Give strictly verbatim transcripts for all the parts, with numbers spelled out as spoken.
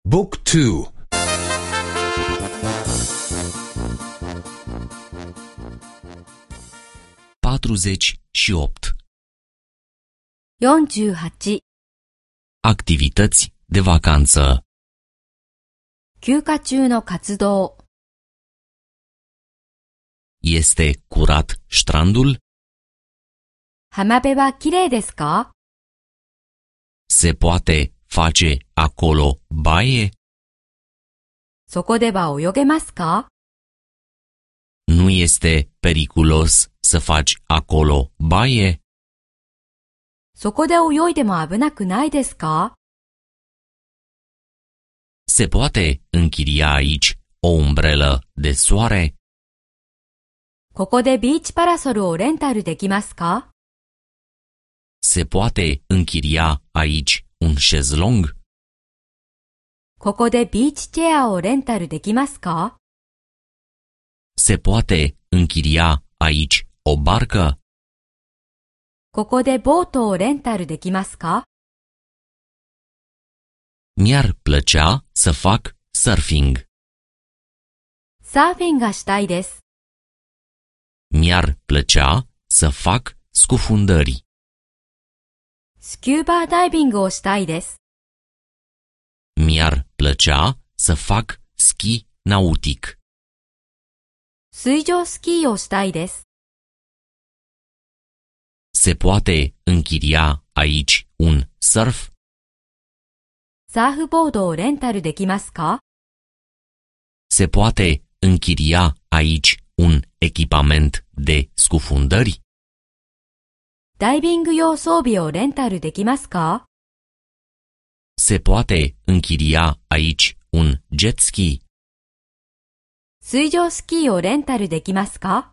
Book two. 48 și opt. よんじゅうはち. Activități de vacanță. 休暇中の活動。 Este curat strandul? 浜辺はきれいですか？ Se poate face acolo baie? そこでは泳げますか？ Nu este periculos să faci acolo baie? そこで泳いでも危なくないですか？ Se poate închiria aici o umbrelă de soare? ここでビーチパラソルをレンタルできますか？ Se poate închiria aici un șezlong? ここでビーチチェアをレンタルできますか？ Se poate închiria aici o barcă? ここでボートをレンタルできますか？ Mi-ar plăcea să fac surfing. サーフィンがしたいです。 Mi-ar plăcea să fac scufundări. スキューバーダイビングをしたいです。 Mi-ar plăcea să fac schi nautic. 水上スキーをしたいです。 Se poate închiria aici un surf? サーフボードをレンタルできますか？ Se poate închiria aici un echipament de scufundări? ダイビング用装備をレンタルできますか？ Se poate închiria aici un jet ski? 水上スキーをレンタルできますか？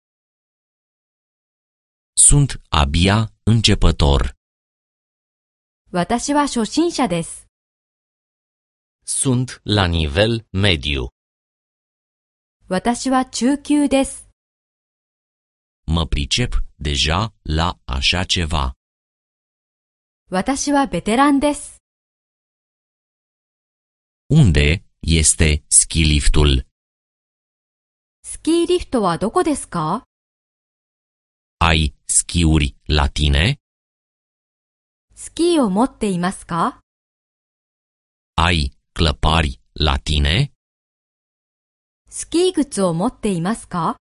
Sunt abia începător. 私は初心者です。 Sunt la nivel mediu. 私は中級です。 Mă pricep deja la așa ceva. 私はベテランです。 Unde este skiliftul? スキーリフトはどこですか？ Ai schiuri la tine? スキーを持っていますか？ Ai clăpari la tine? スキー靴を持っていますか？